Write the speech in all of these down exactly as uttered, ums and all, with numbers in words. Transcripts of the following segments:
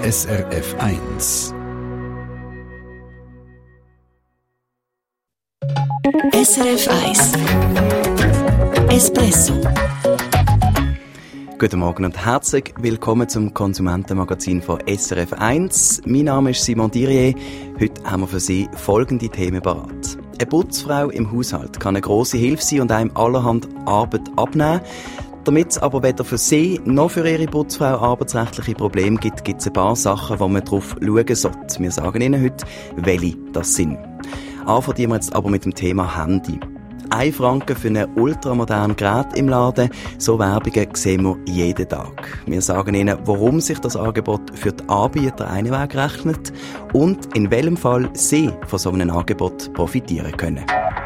S R F eins. S R F eins Espresso. Guten Morgen und herzlich willkommen zum Konsumentenmagazin von S R F eins. Mein Name ist Simon Dirier. Heute haben wir für Sie folgende Themen parat. Eine Putzfrau im Haushalt kann eine grosse Hilfe sein und einem allerhand Arbeit abnehmen. Damit es aber weder für Sie noch für Ihre Putzfrau arbeitsrechtliche Probleme gibt, gibt es ein paar Sachen, wo man drauf schauen sollte. Wir sagen Ihnen heute, welche das sind. Anfangen wir jetzt aber mit dem Thema Handy. Ein Franken für ein ultramodernes Gerät im Laden, so Werbungen sehen wir jeden Tag. Wir sagen Ihnen, warum sich das Angebot für die Anbieter einen Weg rechnet und in welchem Fall Sie von so einem Angebot profitieren können.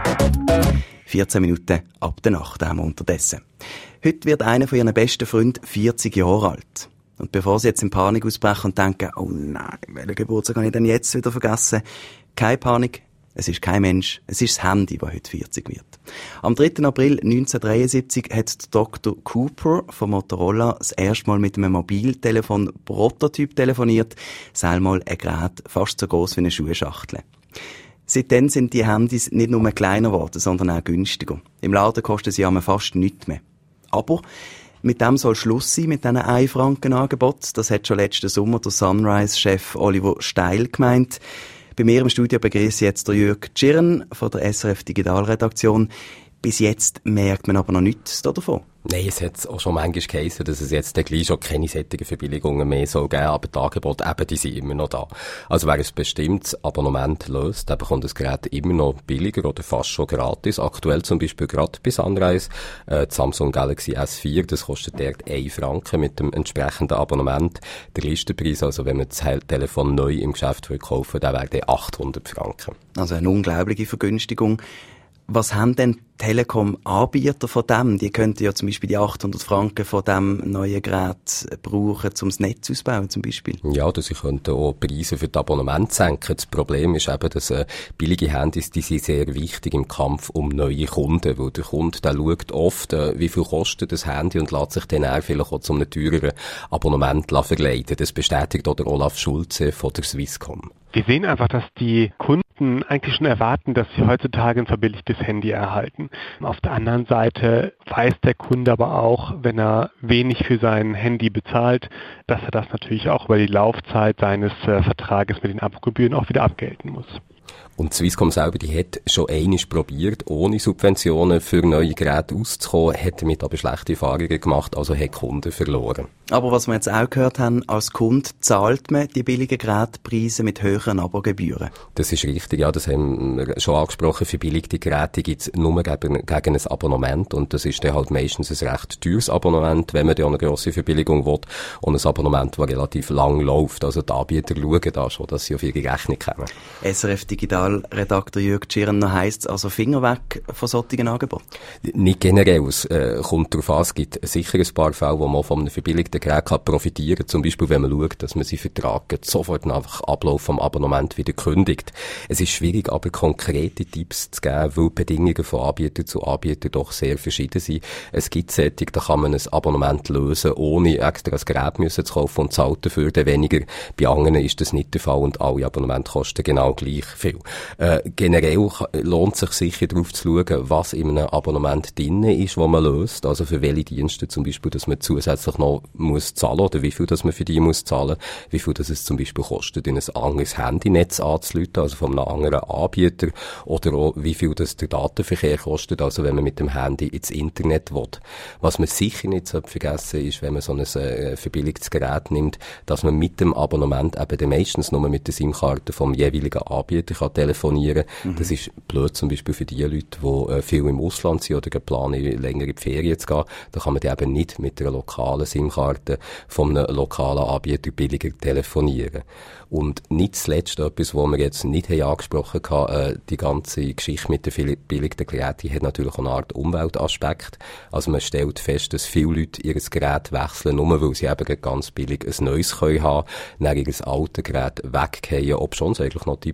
vierzehn Minuten ab der Nacht haben wir unterdessen. Heute wird einer von Ihren besten Freunden vierzig Jahre alt. Und bevor Sie jetzt in Panik ausbrechen und denken, oh nein, welchen Geburtstag habe ich denn jetzt wieder vergessen? Keine Panik. Es ist kein Mensch, es ist das Handy, das heute vierzig wird. Am dritten April neunzehnhundertdreiundsiebzig hat Doktor Cooper von Motorola das erste Mal mit einem Mobiltelefon-Prototyp telefoniert. Selmal ein Gerät fast so gross wie eine Schuhschachtel. Seitdem sind die Handys nicht nur kleiner geworden, sondern auch günstiger. Im Laden kosten sie aber fast nichts mehr. Aber mit dem soll Schluss sein, mit diesen ein Franken Angebot. Das hat schon letzten Sommer der Sunrise-Chef Oliver Steil gemeint. Bei mir im Studio begrüße ich jetzt der Jürg Tschirn von der S R F Digitalredaktion. Bis jetzt merkt man aber noch nichts davon. Nein, es hat auch schon manchmal geheißen, dass es jetzt gleich schon keine solchen Verbilligungen mehr soll geben, aber die Angebote eben, die sind immer noch da. Also wer ein bestimmtes Abonnement löst, der bekommt das Gerät immer noch billiger oder fast schon gratis. Aktuell zum Beispiel gerade bei Sunrise, äh, die Samsung Galaxy S vier, das kostet dort ein Franken mit dem entsprechenden Abonnement. Der Listenpreis, also wenn man das Telefon neu im Geschäft will kaufen, der wäre dann achthundert Franken. Also eine unglaubliche Vergünstigung. Was haben denn Telekom-Anbieter von dem? Die könnten ja zum Beispiel die achthundert Franken von dem neuen Gerät brauchen, um das Netz auszubauen zum Beispiel. Ja, oder sie könnten auch Preise für das Abonnement senken. Das Problem ist eben, dass äh, billige Handys, die sind sehr wichtig im Kampf um neue Kunden, weil der Kunde, der schaut oft, äh, wie viel kostet das Handy und lässt sich dann auch vielleicht auch zu einem teureren Abonnement verleiten. Das bestätigt auch der Olaf Schulze von der Swisscom. Wir sehen einfach, dass die Kunden eigentlich schon erwarten, dass sie heutzutage ein verbilligtes Handy erhalten. Auf der anderen Seite weiß der Kunde aber auch, wenn er wenig für sein Handy bezahlt, dass er das natürlich auch über die Laufzeit seines äh, Vertrages mit den Abogebühren auch wieder abgelten muss. Und Swisscom selber, die hat schon einmal probiert, ohne Subventionen für neue Geräte auszukommen, hat damit aber schlechte Erfahrungen gemacht, also hat Kunden verloren. Aber was wir jetzt auch gehört haben, als Kunde zahlt man die billigen Gerätepreise mit höheren Abogebühren. Das ist richtig, ja, das haben wir schon angesprochen. Verbilligte Geräte gibt es nur gegen, gegen ein Abonnement und das ist dann halt meistens ein recht teures Abonnement, wenn man dann eine grosse Verbilligung will und ein Abonnement, das relativ lang läuft. Also die Anbieter schauen da schon, dass sie auf ihre Rechnung kommen. S R F Digitalredakteur Jürg Tschirn, noch heisst es also Finger weg von solchen Angeboten? Nicht generell, es äh, kommt darauf an, es gibt sicher ein paar Fälle, wo man von einem verbilligten Gerät kann profitieren, zum Beispiel wenn man schaut, dass man seinen Vertrag sofort nach Ablauf vom Abonnement wieder kündigt. Es ist schwierig, aber konkrete Tipps zu geben, weil die Bedingungen von Anbieter zu Anbieter doch sehr verschieden sind. Es gibt solche, da kann man ein Abonnement lösen, ohne extra ein Gerät müssen zu kaufen und zahlt dafür dann weniger. Bei anderen ist das nicht der Fall und alle Abonnemente kosten genau gleich viel. Äh, generell lohnt sich sicher darauf zu schauen, was in einem Abonnement drin ist, das man löst, also für welche Dienste zum Beispiel, dass man zusätzlich noch muss zahlen oder wie viel dass man für die muss zahlen, wie viel dass es zum Beispiel kostet, in ein anderes Handynetz anzuschliessen, also von einem anderen Anbieter, oder auch wie viel dass der Datenverkehr kostet, also wenn man mit dem Handy ins Internet will. Was man sicher nicht vergessen ist, wenn man so ein äh, verbilligtes Gerät nimmt, dass man mit dem Abonnement eben meistens nur mit der SIM-Karte vom jeweiligen Anbieter kann telefonieren. Mhm. Das ist blöd zum Beispiel für die Leute, die äh, viel im Ausland sind oder planen, länger in die Ferien zu gehen. Da kann man die eben nicht mit einer lokalen SIM-Karte von einem lokalen Anbieter billiger telefonieren. Und nicht zuletzt etwas, was wir jetzt nicht haben angesprochen haben, äh, die ganze Geschichte mit den billigen Geräten hat natürlich auch eine Art Umweltaspekt. Also man stellt fest, dass viele Leute ihr Gerät wechseln, nur weil sie eben ganz billig ein neues können haben, dann ihr altes Gerät weggehen, ob schon es eigentlich noch tiptop wird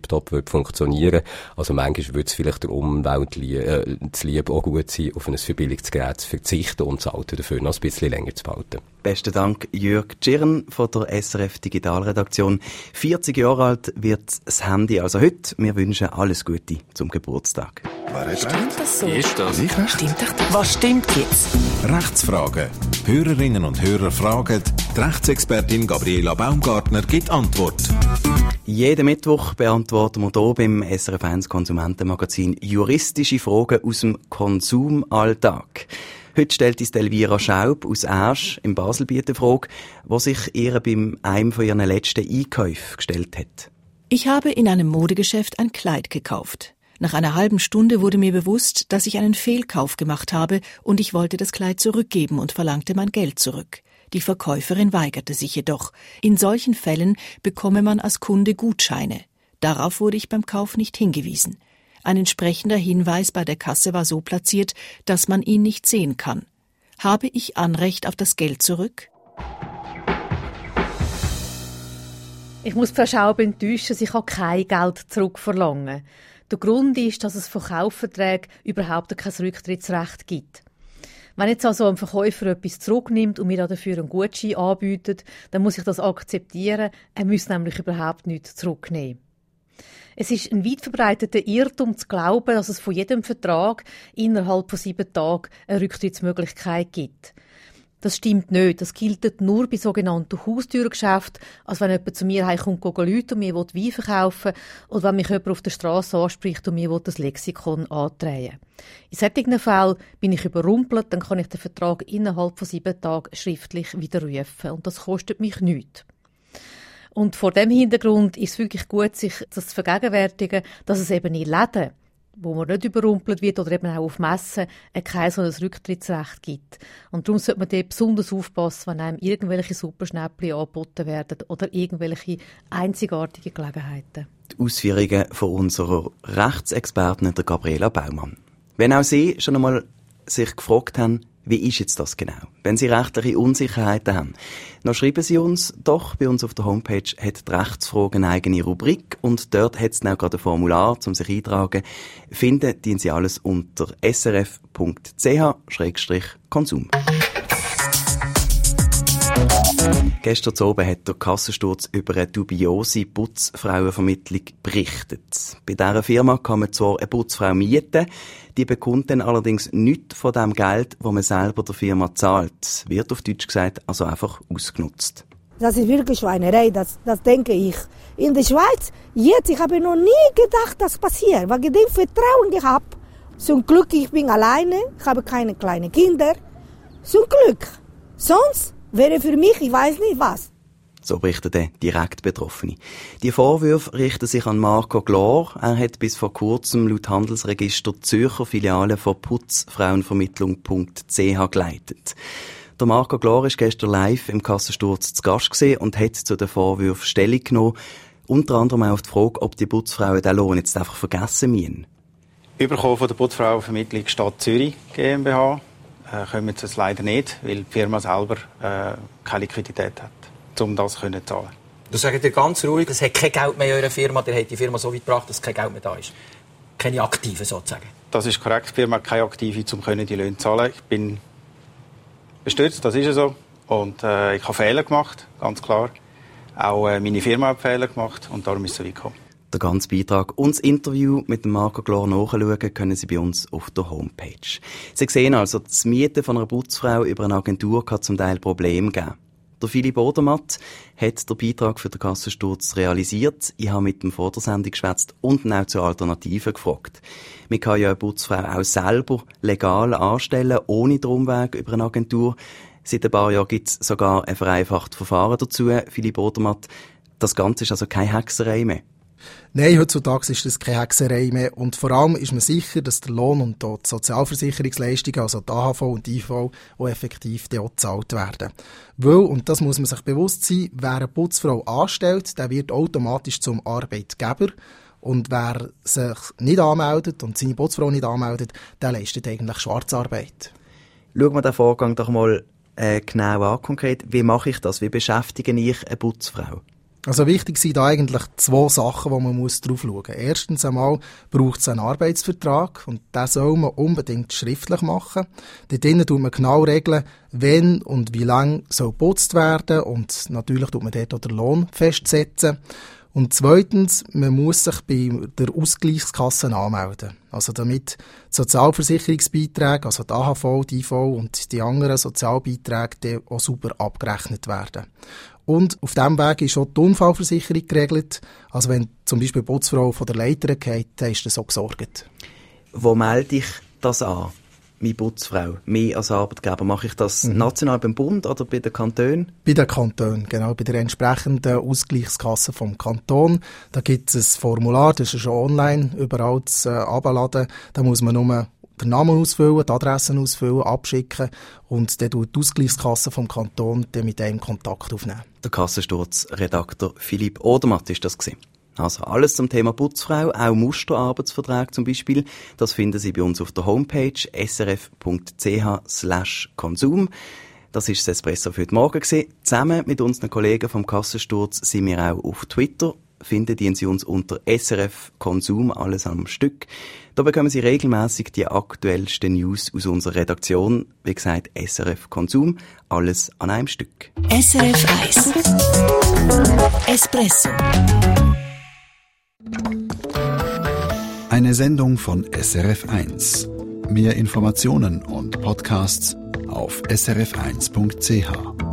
funktionieren. Also manchmal würde es vielleicht der Umwelt lie- äh, zu lieb auch gut sein, auf ein verbilligtes Gerät zu verzichten und das Alte dafür noch ein bisschen länger zu behalten. Besten Dank, Jürg Tschirn von der S R F Digitalredaktion. vierzig Jahre alt wird das Handy also heute. Wir wünschen alles Gute zum Geburtstag. Wer hat Stimmt das so? Ist das? Ich recht? Stimmt doch das? Was stimmt jetzt? Rechtsfragen. Hörerinnen und Hörer fragen, die Rechtsexpertin Gabriela Baumgartner gibt Antwort. Jeden Mittwoch beantworten wir hier beim S R F eins Konsumentenmagazin juristische Fragen aus dem Konsumalltag. Heute stellt uns Elvira Schaub aus Asch im Baselbiet eine Frage, die sich ihr beim einem von ihren letzten Einkäufen gestellt hat. Ich habe in einem Modegeschäft ein Kleid gekauft. Nach einer halben Stunde wurde mir bewusst, dass ich einen Fehlkauf gemacht habe und ich wollte das Kleid zurückgeben und verlangte mein Geld zurück. Die Verkäuferin weigerte sich jedoch. In solchen Fällen bekomme man als Kunde Gutscheine. Darauf wurde ich beim Kauf nicht hingewiesen. Ein entsprechender Hinweis bei der Kasse war so platziert, dass man ihn nicht sehen kann. Habe ich Anrecht auf das Geld zurück? Ich muss Frau Schaub enttäuschen, sie kann kein Geld zurückverlangen. Der Grund ist, dass es von Kaufverträgen überhaupt kein Rücktrittsrecht gibt. Wenn jetzt also ein Verkäufer etwas zurücknimmt und mir dafür einen Gutschein anbietet, dann muss ich das akzeptieren. Er muss nämlich überhaupt nichts zurücknehmen. Es ist ein weit verbreiteter Irrtum zu glauben, dass es von jedem Vertrag innerhalb von sieben Tagen eine Rücktrittsmöglichkeit gibt. Das stimmt nicht. Das gilt nur bei sogenannten Haustürgeschäften, als wenn jemand zu mir heimkommt und Leute und mir Wein verkaufen will, oder wenn mich jemand auf der Straße anspricht und mir das Lexikon andrehen. In solchen Fällen bin ich überrumpelt, dann kann ich den Vertrag innerhalb von sieben Tagen schriftlich widerrufen. Und das kostet mich nichts. Und vor dem Hintergrund ist es wirklich gut, sich das zu vergegenwärtigen, dass es eben in Läden, wo man nicht überrumpelt wird oder eben auch auf Messen, kein so ein Rücktrittsrecht gibt. Und darum sollte man dort besonders aufpassen, wenn einem irgendwelche Superschnäppchen angeboten werden oder irgendwelche einzigartige Gelegenheiten. Die Ausführungen von unserer Rechtsexpertin, der Gabriela Baumann. Wenn auch Sie schon einmal sich gefragt haben, wie ist jetzt das genau? Wenn Sie rechtliche Unsicherheiten haben, dann schreiben Sie uns doch. Bei uns auf der Homepage hat die Rechtsfragen eine eigene Rubrik und dort hat es auch gerade ein Formular, um sich eintragen. Finden dienen Sie alles unter s r f punkt c h schrägstrich konsum. Gestern Abend hat der Kassensturz über eine dubiose Putzfrauenvermittlung berichtet. Bei dieser Firma kann man zwar eine Putzfrau mieten, die bekommt dann allerdings nichts von dem Geld, das man selber der Firma zahlt. Wird auf Deutsch gesagt also einfach ausgenutzt. Das ist wirklich Schweinerei, das, das denke ich. In der Schweiz, jetzt, ich habe noch nie gedacht, das passiert, weil ich den Vertrauen gehabt. Zum Glück, ich bin alleine, ich habe keine kleinen Kinder. Zum Glück. Sonst wäre für mich, ich weiß nicht was. So berichtet der direkt Betroffene. Die Vorwürfe richten sich an Marco Glor. Er hat bis vor kurzem laut Handelsregister die Zürcher Filiale von putzfrauenvermittlung punkt c h geleitet. Der Marco Glor ist gestern live im Kassensturz zu Gast gewesen und hat zu den Vorwürfen Stellung genommen. Unter anderem auch auf die Frage, ob die Putzfrauen den Lohn jetzt einfach vergessen müssen. Überkommen von der Putzfrauenvermittlung Stadt Zürich GmbH äh, können wir das leider nicht, weil die Firma selber äh, keine Liquidität hat, um das zu zahlen. Du sagst dir ganz ruhig, es hat kein Geld mehr in eurer Firma, der hat die Firma so weit gebracht, dass kein Geld mehr da ist. Keine Aktiven sozusagen. Das ist korrekt, die Firma hat keine Aktive, um die Löhne zu zahlen. Ich bin bestürzt, das ist so. Und äh, ich habe Fehler gemacht, ganz klar. Auch äh, meine Firma hat Fehler gemacht und darum ist es so weit gekommen. Den ganzen Beitrag und das Interview mit dem Marco Glor nachschauen können Sie bei uns auf der Homepage. Sie sehen also, das Mieten von einer Putzfrau über eine Agentur kann zum Teil Probleme geben. Der Philipp Odermatt hat den Beitrag für den Kassensturz realisiert. Ich habe mit dem vor der Sendung geschwätzt und ihn auch zur Alternative gefragt. Man kann ja eine Putzfrau auch selber legal anstellen, ohne den Umweg über eine Agentur. Seit ein paar Jahren gibt es sogar ein vereinfachtes Verfahren dazu. Philipp Odermatt, das Ganze ist also keine Hexerei mehr. Nein, heutzutage ist das keine Hexerei mehr. Und vor allem ist man sicher, dass der Lohn und die Sozialversicherungsleistungen, also die A H V und die I V, auch effektiv auch gezahlt werden. Weil, und das muss man sich bewusst sein, wer eine Putzfrau anstellt, der wird automatisch zum Arbeitgeber. Und wer sich nicht anmeldet und seine Putzfrau nicht anmeldet, der leistet eigentlich Schwarzarbeit. Schauen wir den Vorgang doch mal äh, genau an, konkret. Wie mache ich das? Wie beschäftige ich eine Putzfrau? Also wichtig sind da eigentlich zwei Sachen, wo man muss drauf schauen muss. Erstens einmal braucht es einen Arbeitsvertrag und den soll man unbedingt schriftlich machen. Dort drinnen tut man genau regeln, wenn und wie lange soll geputzt werden und natürlich tut man dort auch den Lohn festsetzen. Und zweitens, man muss sich bei der Ausgleichskasse anmelden. Also damit die Sozialversicherungsbeiträge, also die A H V, die I V und die anderen Sozialbeiträge auch sauber abgerechnet werden. Und auf diesem Weg ist auch die Unfallversicherung geregelt. Also wenn zum Beispiel die Putzfrau von der Leiter geht, dann ist das so gesorgt. Wo melde ich das an, meine Putzfrau? Mehr als Arbeitgeber? Mache ich das mhm. national beim Bund oder bei den Kantonen? Bei den Kantonen, genau. Bei der entsprechenden Ausgleichskasse vom Kanton. Da gibt es ein Formular, das ist schon online überall zu äh, abladen. Da muss man nur den Namen ausfüllen, die Adressen ausfüllen, abschicken und dann tut die Ausgleichskasse vom Kanton dann mit einem Kontakt aufnehmen. Der Kassensturzredakteur Philipp Odermatt ist das gewesen. Also alles zum Thema Putzfrau, auch Musterarbeitsverträge zum Beispiel. Das finden Sie bei uns auf der Homepage s r f punkt c h slash konsum. Das ist das Espresso für heute Morgen gewesen. Zusammen mit unseren Kollegen vom Kassensturz sind wir auch auf Twitter. Finden Sie uns unter S R F Konsum, alles am Stück. Da bekommen Sie regelmäßig die aktuellsten News aus unserer Redaktion. Wie gesagt, S R F Konsum, alles an einem Stück. S R F eins Espresso. Eine Sendung von S R F eins. Mehr Informationen und Podcasts auf s r f eins punkt c h.